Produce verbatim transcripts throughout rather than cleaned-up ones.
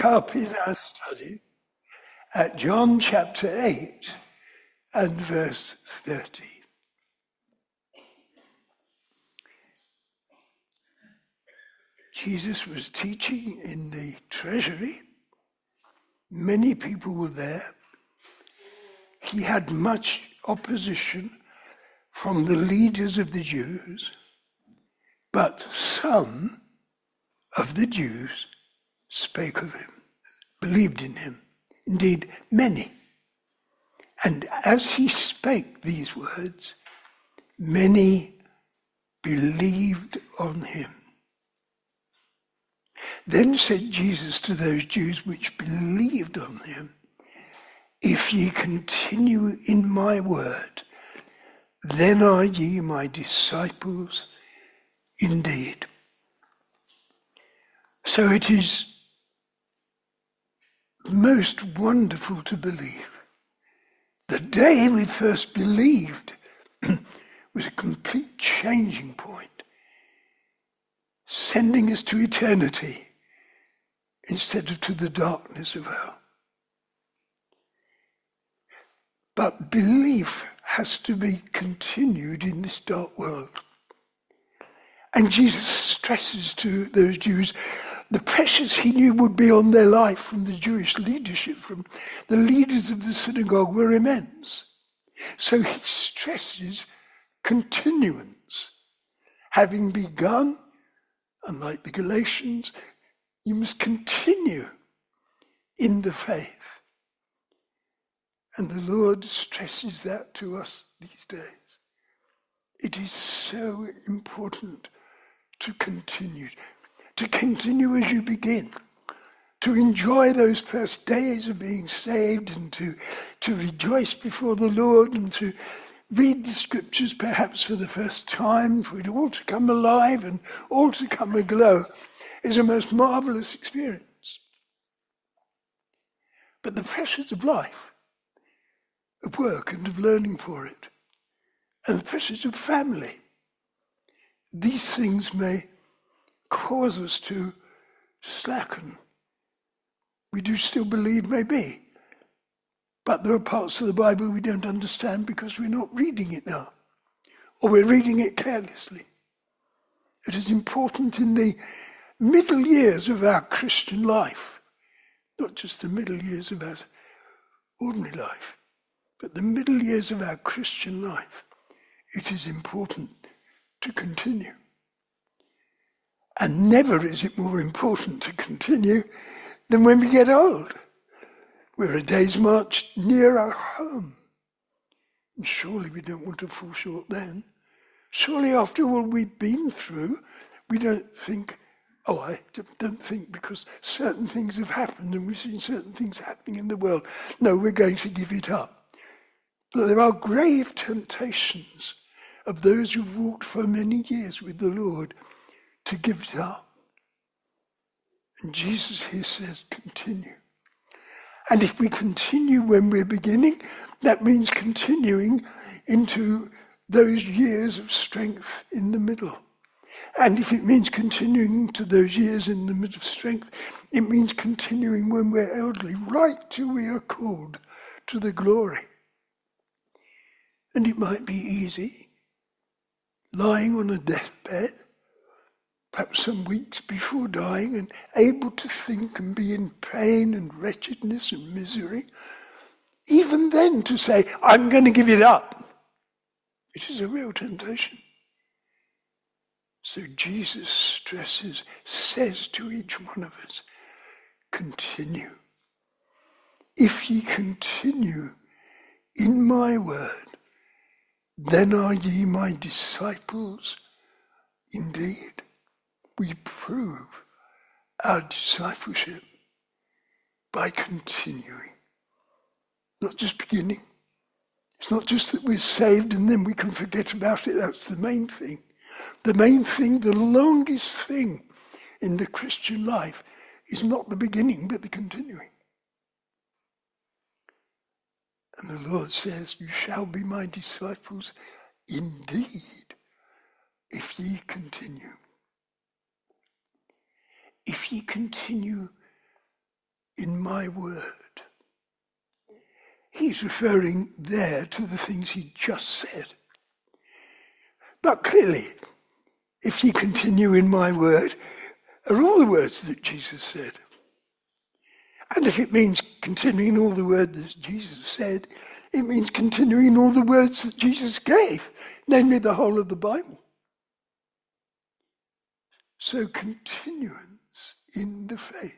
pick up in our study at John chapter eight and verse thirty. Jesus was teaching in the treasury. Many people were there. He had much opposition from the leaders of the Jews, but some of the Jews spake of him, believed in him, indeed many. And as he spake these words, many believed on him. Then said Jesus to those Jews which believed on him, if ye continue in my word, then are ye my disciples indeed. So it is most wonderful to believe. The day we first believed was a complete changing point, sending us to eternity instead of to the darkness of hell. But belief has to be continued in this dark world. And Jesus stresses to those Jews the pressures he knew would be on their life from the Jewish leadership, from the leaders of the synagogue, were immense. So he stresses continuance. Having begun, unlike the Galatians, you must continue in the faith. And the Lord stresses that to us these days. It is so important to continue. To continue as you begin. To enjoy those first days of being saved and to, to rejoice before the Lord and to read the scriptures perhaps for the first time, for it all to come alive and all to come aglow is a most marvelous experience. But the pressures of life, of work and of learning for it, and the pressures of family, these things may cause us to slacken. We do still believe, maybe, but there are parts of the Bible we don't understand because we're not reading it now, or we're reading it carelessly. It is important in the middle years of our Christian life, not just the middle years of our ordinary life, but the middle years of our Christian life. It is important to continue. And never is it more important to continue than when we get old. We're a day's march near our home. And surely we don't want to fall short then. Surely after all we've been through, we don't think, oh, I don't think because certain things have happened and we've seen certain things happening in the world. No, we're going to give it up. But there are grave temptations of those who've walked for many years with the Lord to give it up. And Jesus here says, continue. And if we continue when we're beginning, that means continuing into those years of strength in the middle. And if it means continuing to those years in the middle of strength, it means continuing when we're elderly, right till we are called to the glory. And it might be easy, lying on a deathbed, perhaps some weeks before dying, and able to think and be in pain and wretchedness and misery, even then to say, I'm going to give it up. It is a real temptation. So Jesus stresses, says to each one of us, continue. If ye continue in my word, then are ye my disciples indeed. We prove our discipleship by continuing, not just beginning. It's not just that we're saved and then we can forget about it. That's the main thing. The main thing, the longest thing in the Christian life is not the beginning, but the continuing. And the Lord says, you shall be my disciples indeed, if ye continue. If ye continue in my word. He's referring there to the things he just said. But clearly, if ye continue in my word, are all the words that Jesus said. And if it means continuing all the words that Jesus said, it means continuing all the words that Jesus gave, namely the whole of the Bible. So continuance in the faith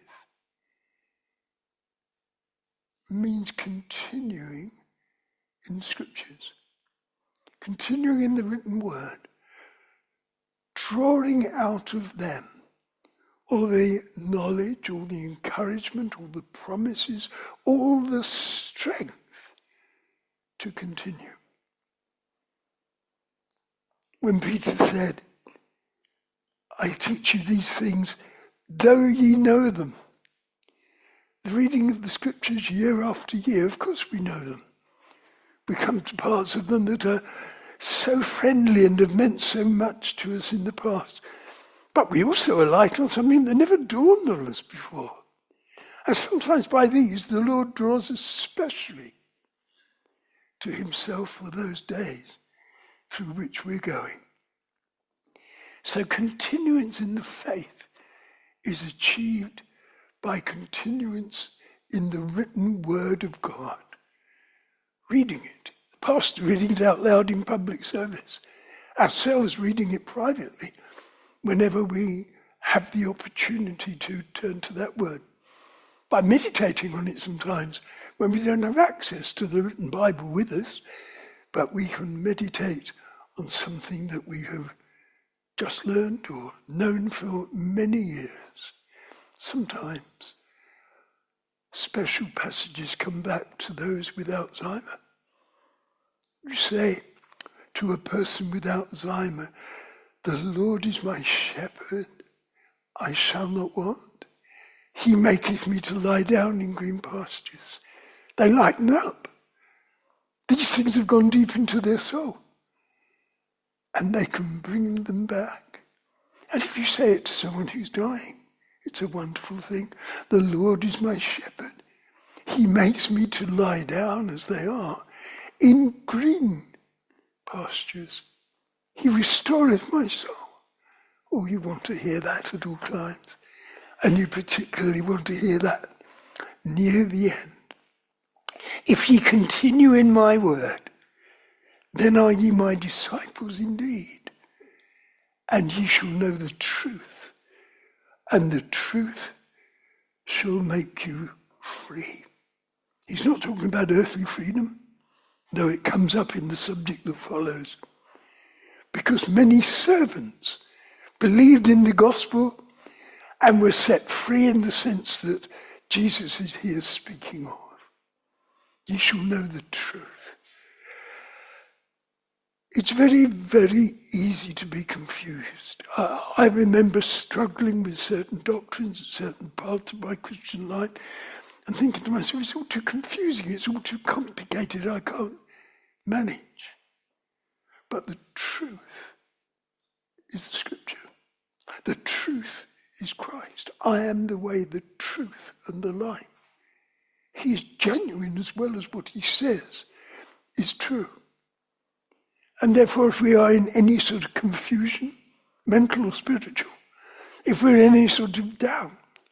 means continuing in scriptures, continuing in the written word, drawing out of them all the knowledge, all the encouragement, all the promises, all the strength to continue. When Peter said, I teach you these things, though ye know them. The reading of the scriptures year after year, of course we know them. We come to parts of them that are so friendly and have meant so much to us in the past. But we also alight on something that never dawned on us before. And sometimes by these, the Lord draws us specially to himself for those days through which we're going. So continuance in the faith is achieved by continuance in the written word of God. Reading it. The pastor reading it out loud in public service. Ourselves reading it privately whenever we have the opportunity to turn to that word. By meditating on it sometimes when we don't have access to the written Bible with us, but we can meditate on something that we have just learned or known for many years. Sometimes special passages come back to those with Alzheimer. You say to a person with Alzheimer, the Lord is my shepherd, I shall not want. He maketh me to lie down in green pastures. They lighten up. These things have gone deep into their soul. And they can bring them back. And if you say it to someone who's dying, it's a wonderful thing. The Lord is my shepherd. He makes me to lie down, as they are, in green pastures. He restoreth my soul. Oh, you want to hear that at all times. And you particularly want to hear that near the end. If ye continue in my word, then are ye my disciples indeed. And ye shall know the truth, and the truth shall make you free. He's not talking about earthly freedom, though it comes up in the subject that follows. Because many servants believed in the gospel and were set free in the sense that Jesus is here speaking of. Ye shall know the truth. It's very, very easy to be confused. I, I remember struggling with certain doctrines at certain parts of my Christian life and thinking to myself, it's all too confusing, it's all too complicated, I can't manage. But the truth is the scripture. The truth is Christ. I am the way, the truth, and the life. He is genuine as well as what he says is true. And therefore, if we are in any sort of confusion, mental or spiritual, if we're in any sort of doubt,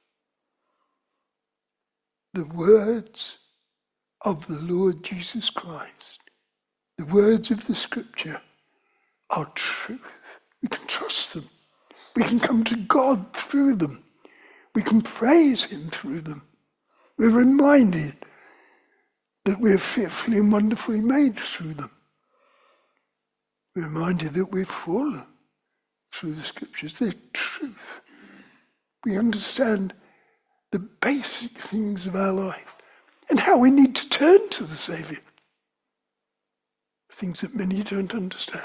the words of the Lord Jesus Christ, the words of the scripture are truth. We can trust them. We can come to God through them. We can praise him through them. We're reminded that we're fearfully and wonderfully made through them. We're reminded that we've fallen through the scriptures. They're truth. We understand the basic things of our life and how we need to turn to the Saviour. Things that many don't understand.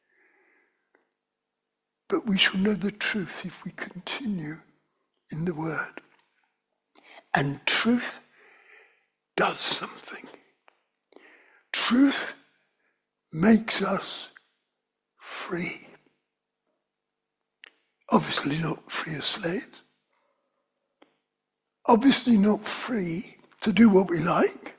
But we shall know the truth if we continue in the word. And truth does something. Truth makes us free. Obviously not free as slaves. obviously not free to do what we like.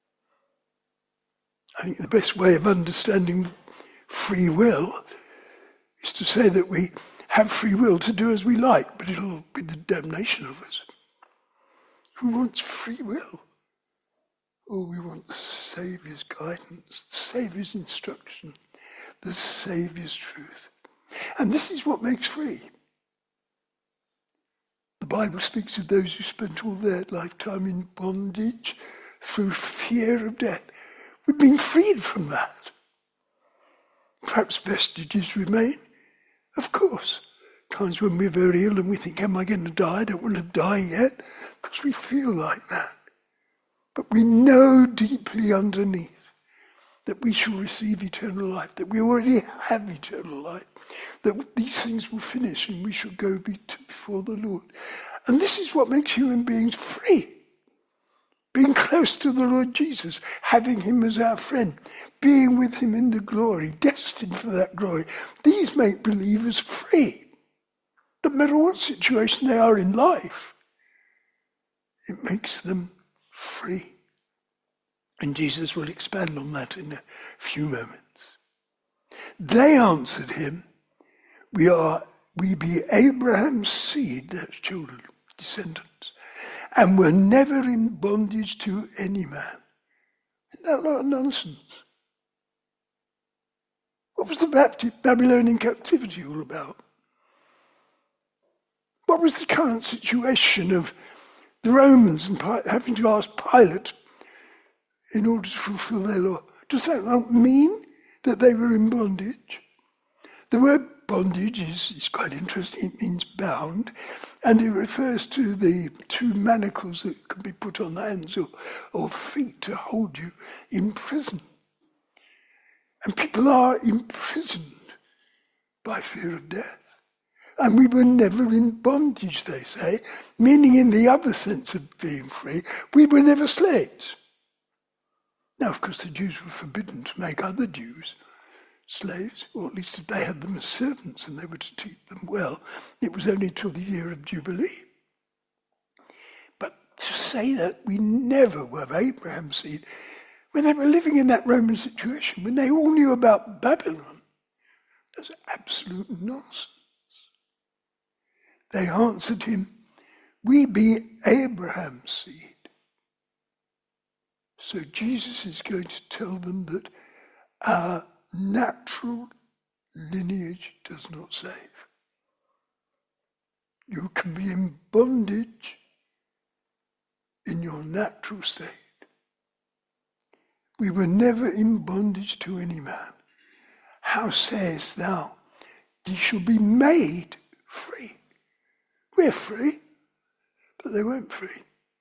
I think the best way of understanding free will is to say that we have free will to do as we like, but it'll be the damnation of us. Who wants free will? Oh, we want the Saviour's guidance, the Saviour's instruction, the Saviour's truth. And this is what makes free. The Bible speaks of those who spent all their lifetime in bondage through fear of death. We've been freed from that. Perhaps vestiges remain. Of course. Times when we're very ill and we think, am I going to die? I don't want to die yet. Because we feel like that. But we know deeply underneath that we shall receive eternal life, that we already have eternal life, that these things will finish and we shall go be to, before the Lord. And this is what makes human beings free. Being close to the Lord Jesus, having him as our friend, being with him in the glory, destined for that glory. These make believers free. No matter what situation they are in life, it makes them free. And Jesus will expand on that in a few moments. They answered him, we are, we be Abraham's seed, that's children, descendants, and were never in bondage to any man. Isn't that a lot of nonsense? What was the Babylonian captivity all about? What was the current situation of the Romans and having to ask Pilate in order to fulfill their law? Does that not mean that they were in bondage? The word bondage is, is quite interesting. It means bound, and it refers to the two manacles that can be put on the hands or, or feet to hold you in prison. And people are imprisoned by fear of death. And we were never in bondage, they say, meaning in the other sense of being free, we were never slaves. Now, of course, the Jews were forbidden to make other Jews slaves, or at least if they had them as servants and they were to treat them well, it was only till the year of Jubilee. But to say that we never were Abraham's seed, when they were living in that Roman situation, when they all knew about Babylon, that's absolute nonsense. They answered him, we be Abraham's seed. So Jesus is going to tell them that our natural lineage does not save. You can be in bondage in your natural state. We were never in bondage to any man. How sayest thou, ye shall be made free? We're free, but they weren't free.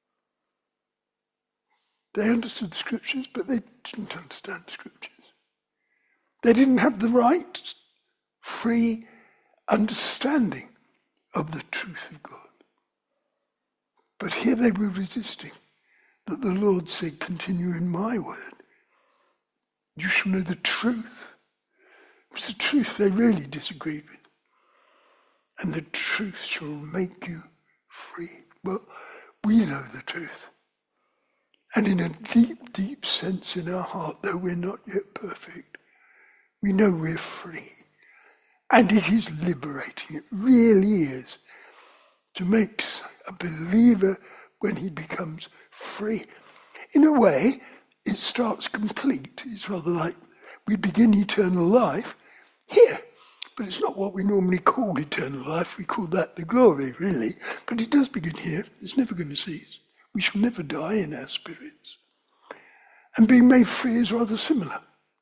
They understood the scriptures, but they didn't understand the scriptures. They didn't have the right, free understanding of the truth of God. But here they were resisting, that the Lord said, continue in my word. You shall know the truth. It was the truth they really disagreed with. And the truth shall make you free. Well, we know the truth. And in a deep, deep sense in our heart, though we're not yet perfect, we know we're free. And it is liberating. It really is. To make a believer when he becomes free. In a way, it starts complete. It's rather like we begin eternal life here. But it's not what we normally call eternal life. We call that the glory, really. But it does begin here. It's never going to cease. We shall never die in our spirits. And being made free is rather similar.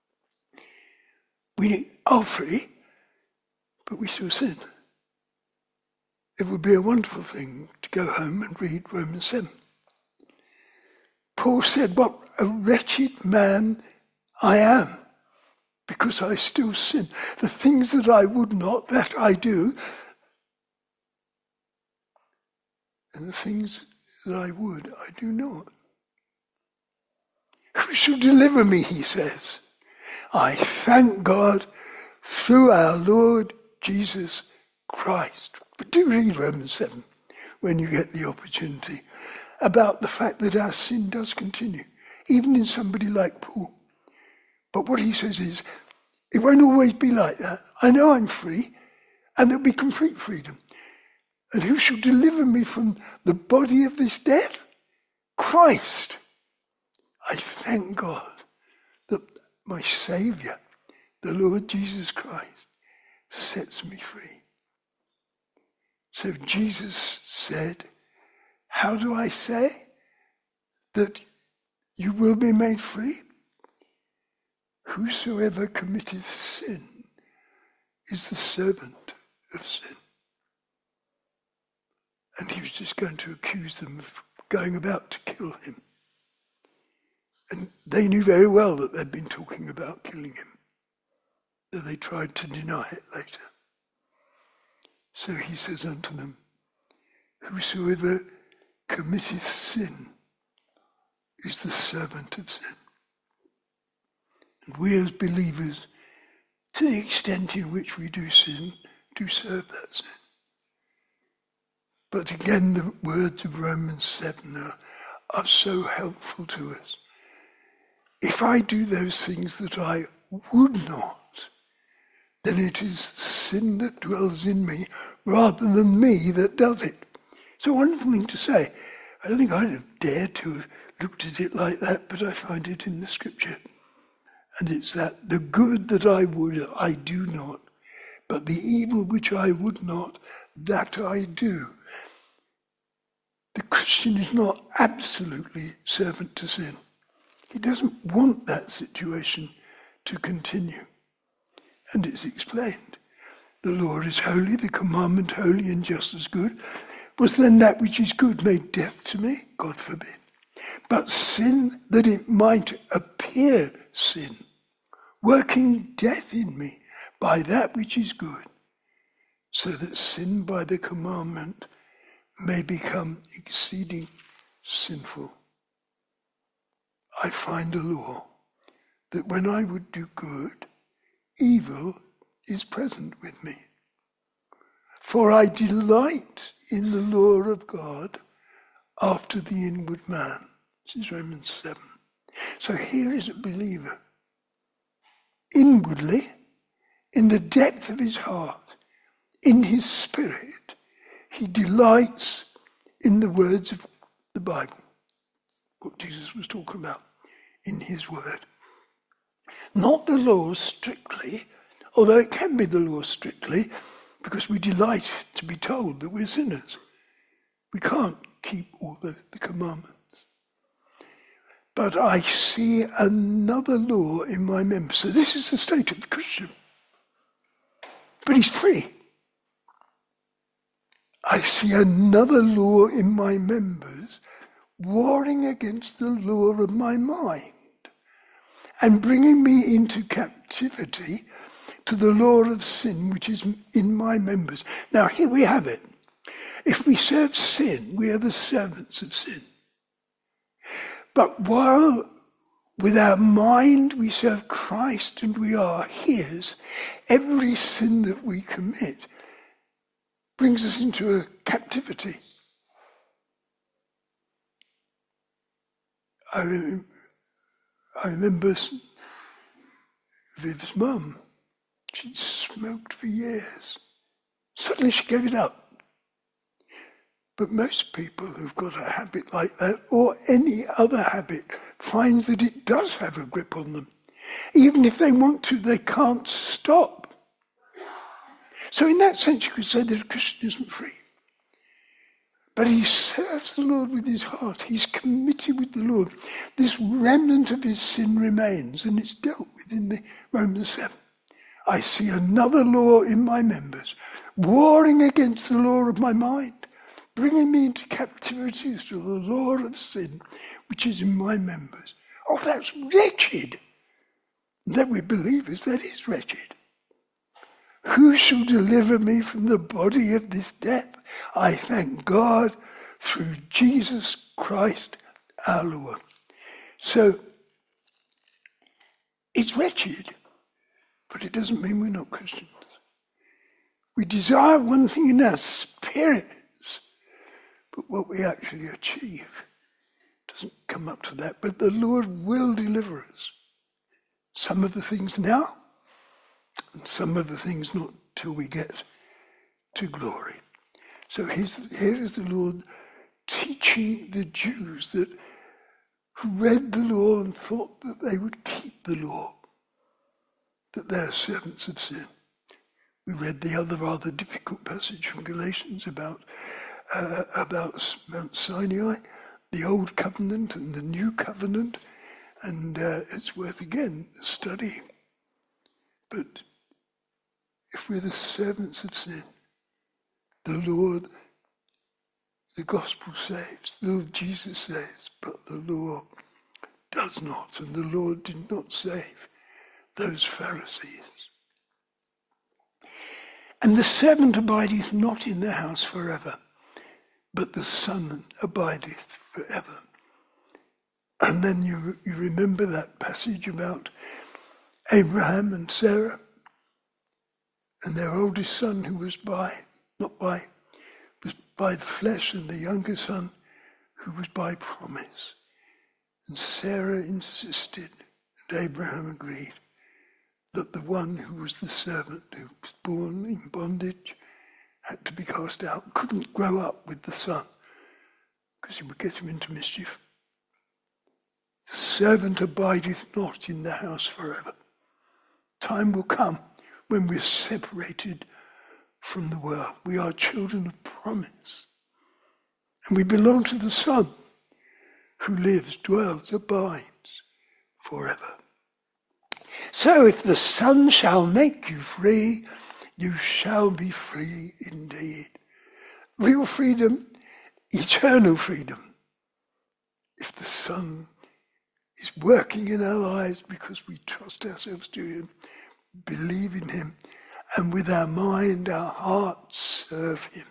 We are free, but we still sin. It would be a wonderful thing to go home and read Romans seven. Paul said, what a wretched man I am, because I still sin. The things that I would not, that I do. And the things that I would, I do not. Who shall deliver me, he says. I thank God through our Lord Jesus Christ. But do read Romans seven. when you get the opportunity, about the fact that our sin does continue, even in somebody like Paul. But what he says is, it won't always be like that. I know I'm free, and there'll be complete freedom. And who shall deliver me from the body of this death? Christ. I thank God that my Saviour, the Lord Jesus Christ, sets me free. So Jesus said, how do I say that you will be made free? Whosoever committeth sin is the servant of sin. And he was just going to accuse them of going about to kill him. And they knew very well that they'd been talking about killing him, though they tried to deny it later. So he says unto them, whosoever committeth sin is the servant of sin. And we as believers, to the extent in which we do sin, do serve that sin. But again, the words of Romans seven are, are so helpful to us. If I do those things that I would not, then it is sin that dwells in me rather than me that does it. It's a wonderful thing to say. I don't think I'd have dared to have looked at it like that, but I find it in the scripture. And it's that the good that I would, I do not, but the evil which I would not, that I do. The Christian is not absolutely servant to sin. He doesn't want that situation to continue. And it's explained. The law is holy, the commandment holy and just as good. Was then that which is good made death to me? God forbid. But sin, that it might appear sin, working death in me by that which is good, so that sin by the commandment may become exceeding sinful. I find a law that when I would do good, evil is present with me. For I delight in the law of God after the inward man. This is Romans seven. So here is a believer. Inwardly, in the depth of his heart, in his spirit, he delights in the words of the Bible, what Jesus was talking about in his word. Not the law strictly, although it can be the law strictly, because we delight to be told that we're sinners. We can't keep all the, the commandments. But I see another law in my members. So this is the state of the Christian. But he's free. I see another law in my members warring against the law of my mind and bringing me into captivity to the law of sin which is in my members. Now here we have it. If we serve sin, we are the servants of sin. But while with our mind we serve Christ and we are his, every sin that we commit brings us into a captivity. I, I remember Viv's mum. She'd smoked for years. Suddenly she gave it up. But most people who've got a habit like that, or any other habit, finds that it does have a grip on them. Even if they want to, they can't stop. So in that sense, you could say that a Christian isn't free. But he serves the Lord with his heart. He's committed with the Lord. This remnant of his sin remains, and it's dealt with in the Romans seven. I see another law in my members, warring against the law of my mind, bringing me into captivity through the law of sin, which is in my members. Oh, that's wretched. And that we believers, that is wretched. Who shall deliver me from the body of this death? I thank God through Jesus Christ our Lord. So, it's wretched, but it doesn't mean we're not Christians. We desire one thing in our spirits, but what we actually achieve doesn't come up to that. But the Lord will deliver us. Some of the things now, and some of the things not till we get to glory. So here's, here is the Lord teaching the Jews that who read the law and thought that they would keep the law, that they're servants of sin. We read the other rather difficult passage from Galatians about uh, about Mount Sinai, the old covenant and the new covenant, and uh, it's worth again studying. But if we're the servants of sin, the Lord, the gospel saves, the Lord Jesus saves, but the law does not, and the Lord did not save those Pharisees. And the servant abideth not in the house forever, but the Son abideth forever. And then you, you remember that passage about Abraham and Sarah and their oldest son who was by, not by, was by the flesh, and the younger son who was by promise. And Sarah insisted, and Abraham agreed, that the one who was the servant, who was born in bondage, had to be cast out, couldn't grow up with the son, because he would get him into mischief. The servant abideth not in the house forever. Time will come when we're separated from the world. We are children of promise. And we belong to the Son, who lives, dwells, abides forever. So if the Son shall make you free, you shall be free indeed. Real freedom, eternal freedom. If the Son is working in our lives because we trust ourselves to him, believe in him, and with our mind, our heart, serve him.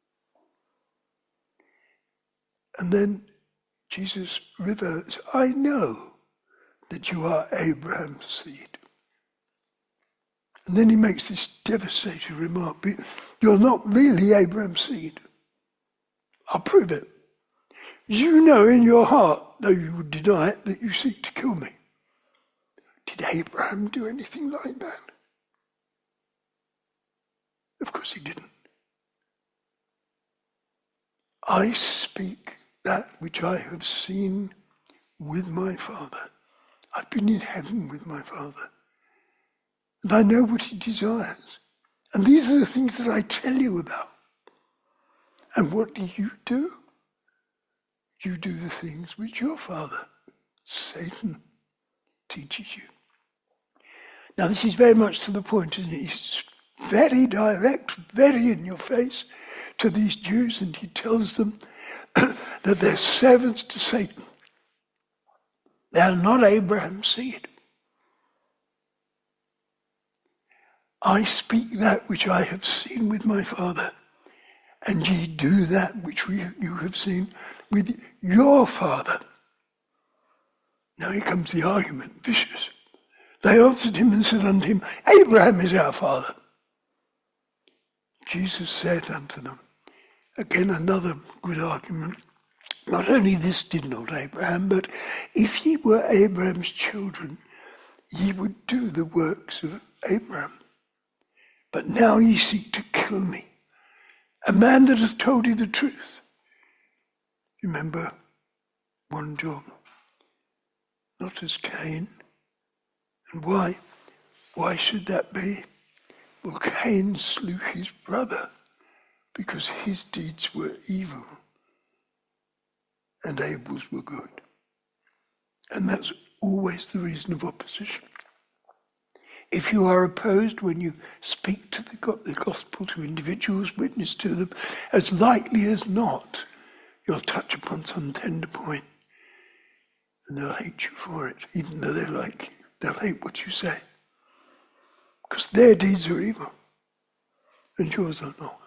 And then Jesus reverts, I know that you are Abraham's seed. And then he makes this devastating remark, you're not really Abraham's seed. I'll prove it. You know in your heart, though you would deny it, that you seek to kill me. Did Abraham do anything like that? Of course he didn't. I speak that which I have seen with my Father. I've been in heaven with my Father. And I know what he desires. And these are the things that I tell you about. And what do you do? You do the things which your father, Satan, teaches you. Now this is very much to the point, isn't it? He's very direct, very in your face to these Jews, and he tells them that they're servants to Satan. They are not Abraham's seed. I speak that which I have seen with my Father, and ye do that which we, you have seen with your father. Now here comes the argument, vicious. They answered him and said unto him, Abraham is our father. Jesus said unto them, again another good argument, not only this did not Abraham, but if ye were Abraham's children, ye would do the works of Abraham. But now ye seek to kill me, a man that hath told you the truth. Remember First John, not as Cain. And why? Why should that be? Well, Cain slew his brother because his deeds were evil and Abel's were good. And that's always the reason of opposition. If you are opposed when you speak to the gospel to individuals, witness to them, as likely as not, you'll touch upon some tender point, and they'll hate you for it, even though they like you. They'll hate what you say, because their deeds are evil, and yours are not.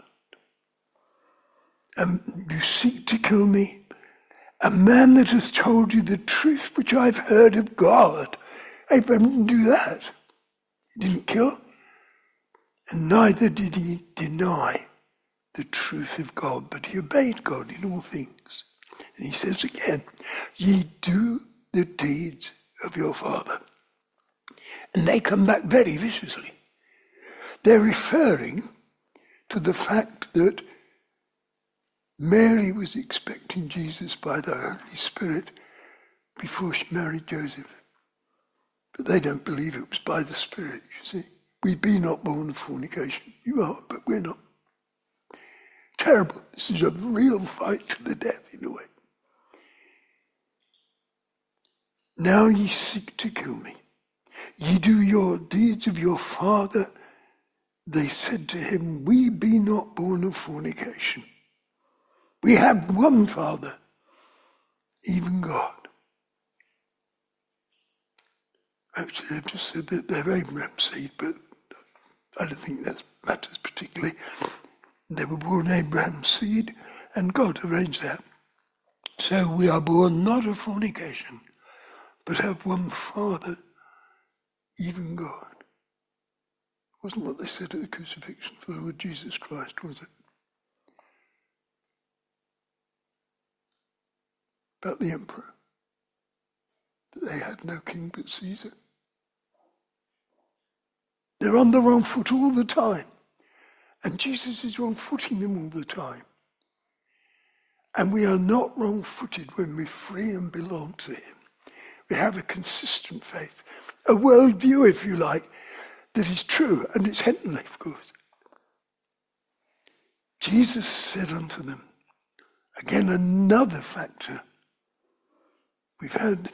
And you seek to kill me, a man that has told you the truth which I've heard of God. Abraham didn't do that. He didn't kill, and neither did he deny the truth of God, but he obeyed God in all things. And he says again, ye do the deeds of your father. And they come back very viciously. They're referring to the fact that Mary was expecting Jesus by the Holy Spirit before she married Joseph. But they don't believe it was by the Spirit, you see. We be not born of fornication. You are, but we're not. Terrible. This is a real fight to the death in a way. Now ye seek to kill me. Ye do your deeds of your father. They said to him, we be not born of fornication. We have one Father, even God. Actually, they've just said that they're Abraham's seed, but I don't think that matters particularly. They were born Abraham's seed, and God arranged that. So we are born not of fornication, but have one Father, even God. Wasn't what they said at the crucifixion for the Lord Jesus Christ, was it? About the emperor. That they had no king but Caesar. They're on the wrong foot all the time. And Jesus is wrong-footing them all the time. And we are not wrong-footed when we're free and belong to him. We have a consistent faith, a worldview, if you like, that is true, and it's heavenly, of course. Jesus said unto them, again, another factor. We've had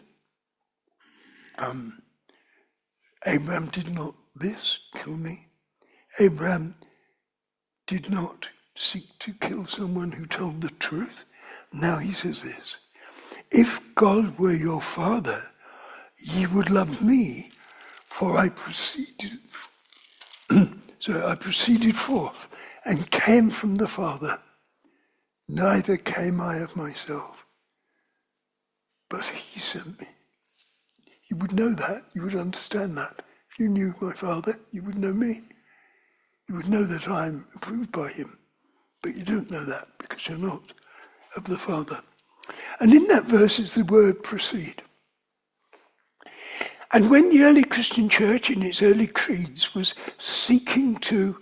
um, Abraham did not this, kill me. Abraham did not seek to kill someone who told the truth. Now he says this, if God were your father, ye would love me, for I proceeded, so I proceeded forth and came from the Father. Neither came I of myself, but he sent me. You would know that, you would understand that. If you knew my Father, you would know me. You would know that I am approved by him, but you don't know that because you're not of the Father. And in that verse is the word proceed. And when the early Christian church in its early creeds was seeking to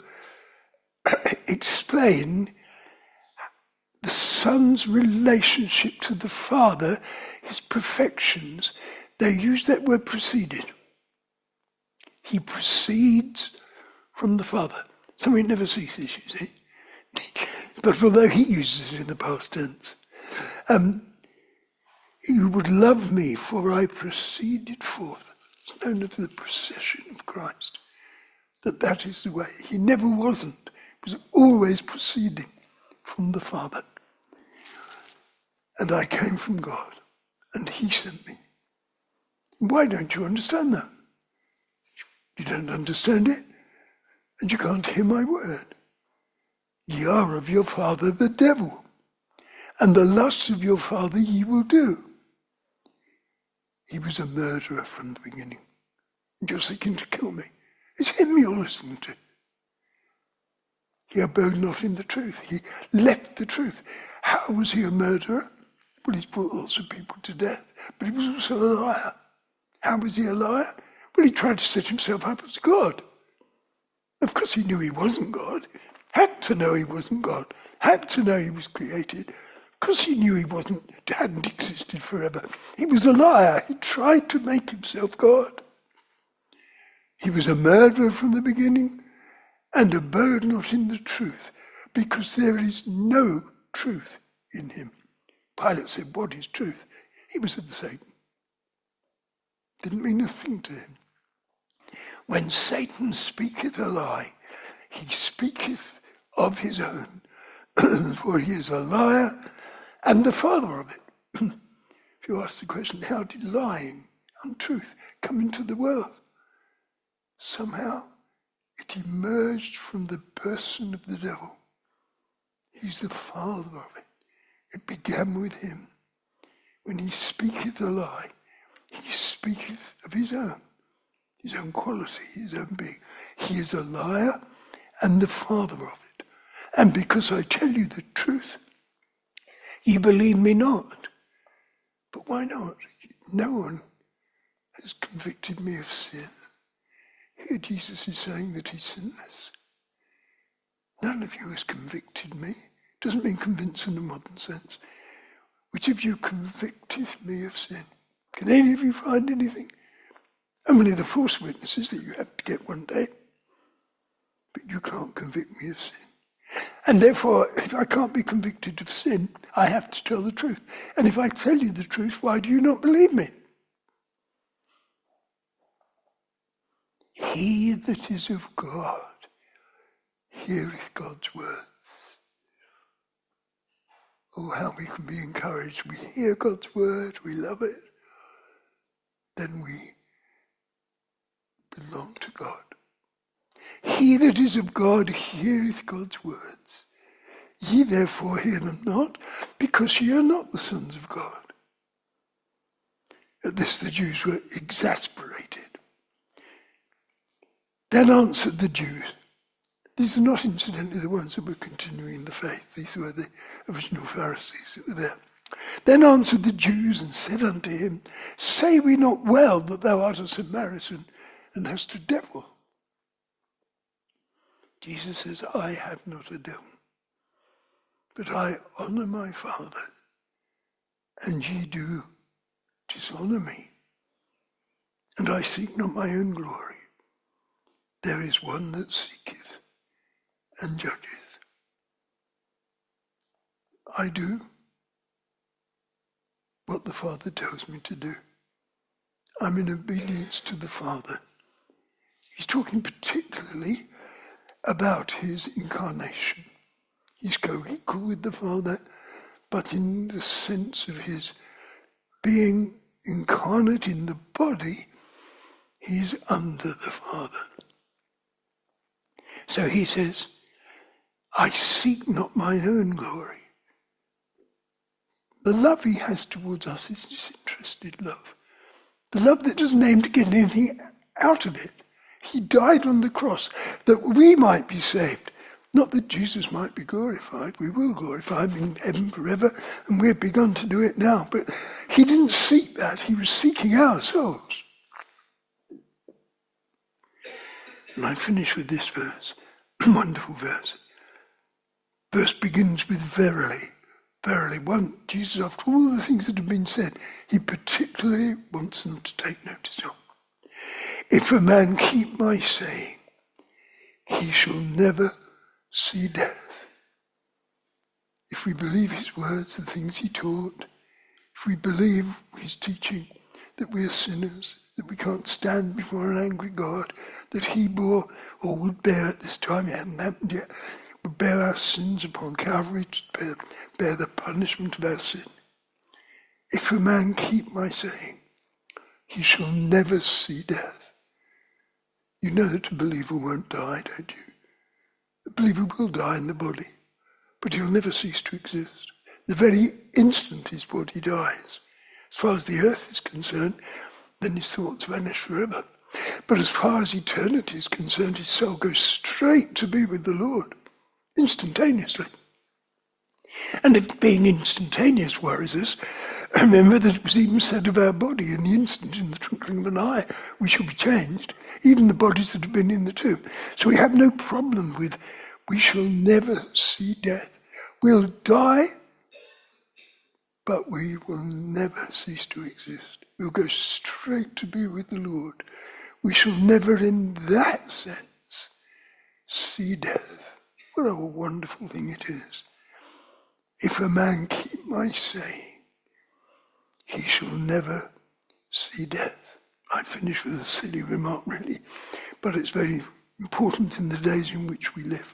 explain the Son's relationship to the Father, his perfections, they used that word proceeded. He proceeds from the Father. Something never ceases, you see. But although he uses it in the past tense, um, you would love me, for I proceeded forth. It's known as the procession of Christ. That that is the way. He never wasn't. He was always proceeding from the Father. And I came from God, and he sent me. Why don't you understand that? You don't understand it, and you can't hear my word. Ye are of your father the devil, and the lusts of your father ye will do. He was a murderer from the beginning, and you're seeking to kill me. It's him you're listening to. He abode not in the truth. He left the truth. How was he a murderer? Well, he's put lots of people to death, but he was also a liar. How was he a liar? Well, he tried to set himself up as God. Of course he knew he wasn't God. Had to know he wasn't God. Had to know he was created. Of course he knew he wasn't, hadn't existed forever. He was a liar. He tried to make himself God. He was a murderer from the beginning and abode not in the truth, because there is no truth in him. Pilate said, what is truth? He was of Satan. Didn't mean a thing to him. When Satan speaketh a lie, he speaketh of his own, for he is a liar and the father of it. If you ask the question, how did lying, untruth, come into the world? Somehow it emerged from the person of the devil. He's the father of it. It began with him. When he speaketh a lie, he speaketh of his own, his own quality, his own being. He is a liar and the father of it. And because I tell you the truth, ye believe me not. But why not? No one has convicted me of sin. Here Jesus is saying that he's sinless. None of you has convicted me. Doesn't mean convince in the modern sense. Which of you convicted me of sin? Can any of you find anything? Only the false witnesses that you have to get one day. But you can't convict me of sin. And therefore, if I can't be convicted of sin, I have to tell the truth. And if I tell you the truth, why do you not believe me? He that is of God heareth God's words. Oh, how we can be encouraged. We hear God's word, we love it. Then we belong to God. He that is of God heareth God's words. Ye therefore hear them not, because ye are not the sons of God. At this the Jews were exasperated. Then answered the Jews. These are not incidentally the ones that were continuing the faith. These were the original Pharisees that were there. Then answered the Jews and said unto him, say we not well that thou art a Samaritan and hast a devil? Jesus says, I have not a devil, but I honour my Father, and ye do dishonour me. And I seek not my own glory. There is one that seeketh and judgeth. I do what the Father tells me to do. I'm in obedience to the Father. He's talking particularly about his incarnation. He's co-equal with the Father, but in the sense of his being incarnate in the body, he's under the Father. So he says, I seek not mine own glory. The love he has towards us is disinterested love. The love that doesn't aim to get anything out of it. He died on the cross that we might be saved. Not that Jesus might be glorified. We will glorify him in heaven forever, and we've begun to do it now. But he didn't seek that. He was seeking our souls. And I finish with this verse. Wonderful verse. Verse begins with verily. Verily, one, Jesus, after all the things that have been said, he particularly wants them to take notice of. If a man keep my saying, he shall never see death. If we believe his words, the things he taught, if we believe his teaching, that we are sinners, that we can't stand before an angry God, that he bore, or would bear at this time, it hadn't happened yet, would bear our sins upon Calvary to bear, bear the punishment of our sin. If a man keep my saying, he shall never see death. You know that a believer won't die, don't you? A believer will die in the body, but he'll never cease to exist. The very instant his body dies, as far as the earth is concerned, then his thoughts vanish forever. But as far as eternity is concerned, his soul goes straight to be with the Lord, instantaneously. And if being instantaneous worries us, remember that it was even said of our body, in the instant, in the twinkling of an eye, we shall be changed, even the bodies that have been in the tomb. So we have no problem with, we shall never see death. We'll die, but we will never cease to exist. We'll go straight to be with the Lord. We shall never, in that sense, see death. What a wonderful thing it is. If a man keep my saying, he shall never see death. I finish with a silly remark, really, but it's very important in the days in which we live.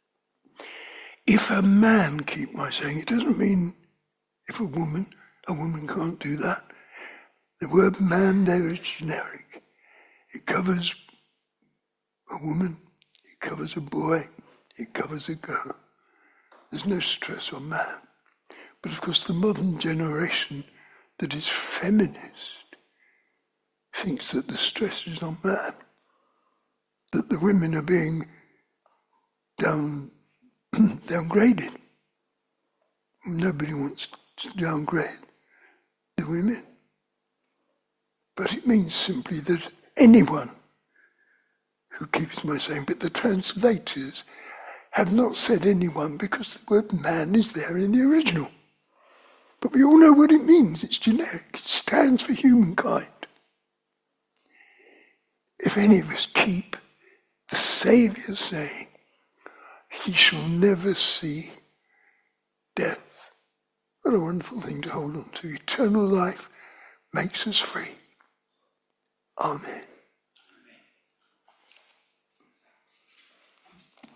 If a man keep my saying, it doesn't mean if a woman, a woman can't do that. The word man there is generic. It covers a woman, it covers a boy, it covers a girl. There's no stress on man. But of course the modern generation that is feminist thinks that the stress is on man, that the women are being down downgraded. Nobody wants to downgrade the women. But it means simply that anyone who keeps my saying, but the translators have not said anyone because the word man is there in the original. But we all know what it means. It's generic. It stands for humankind. If any of us keep the Saviour saying, he shall never see death. What a wonderful thing to hold on to. Eternal life makes us free. Amen.